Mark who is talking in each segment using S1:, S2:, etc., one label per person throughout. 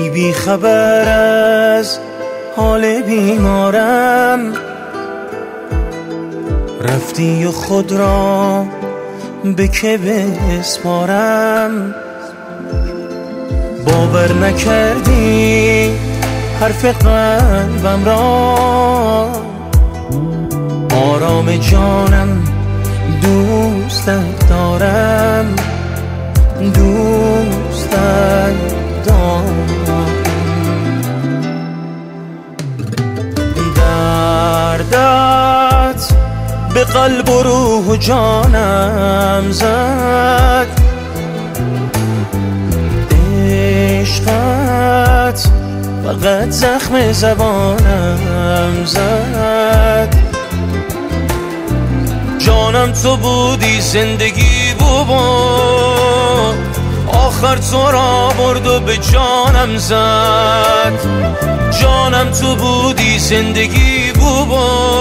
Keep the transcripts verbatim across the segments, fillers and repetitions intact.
S1: بی خبر از حال بیمارم، رفتی و خود را به که بسپارم. باور نکردی حرف قلبم را، آرام جانم دوستت دارم، دوستت دارم. دردت به قلب و روح و جانم زد، عشقت فقط زخم زبانم زد. جانم تو بودی، زندگی بود، آخر تو را برد و به جانم زد. جانم تو بودی، زندگی بود،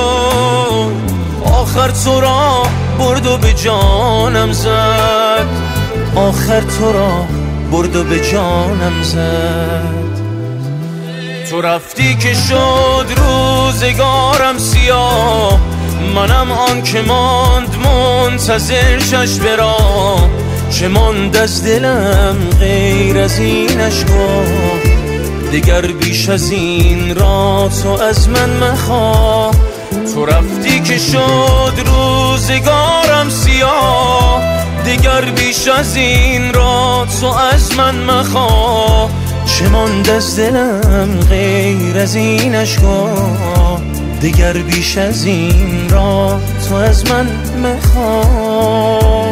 S1: آخر تو را برد و به جانم زد. آخر تو را برد و به جانم زد. تو رفتی که شد روزگارم سیاه، منم آن که ماند منتظر چشم راه. چه ماند از دلم غیر از این اشکا، دیگر بیش از این را تو از من مخواه. تو رفتی که شد روزگارم سیاه، دیگر بیش از این را تو از من مخواه. چه ماند از دلم غیر از این اشکا، دیگر بیش از این را تو از من مخواه.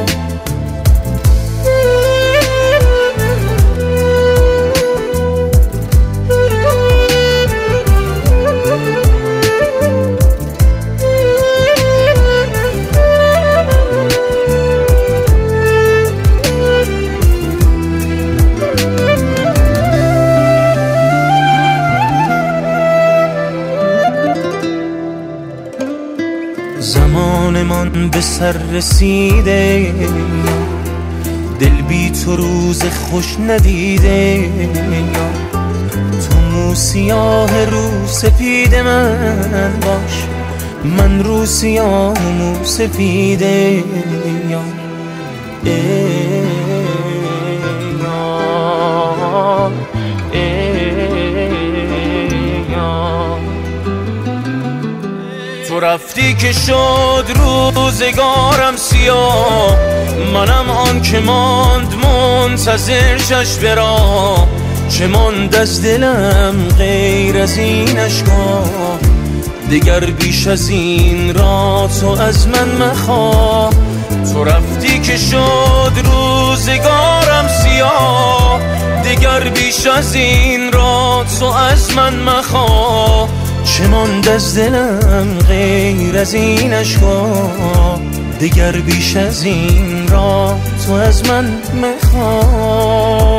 S1: زمانمان به سر رسیده، دل بی تو روز خوش ندیده. تو مو سیاه رو سفید من باش، من رو سیاه مو سفیده. تو رفتی که شد روزگارم سیاه، منم آن که ماند منتظر چشم راه. چه ماند از دلم غیر از این اشکا، دیگر بیش از این را تو از من مخواه. تو رفتی که شد روزگارم سیاه، دیگر بیش از این را تو از من مخواه. چه ماند از دلم غیر از این اشکا، دیگر بیش از این را تو از من مخواه.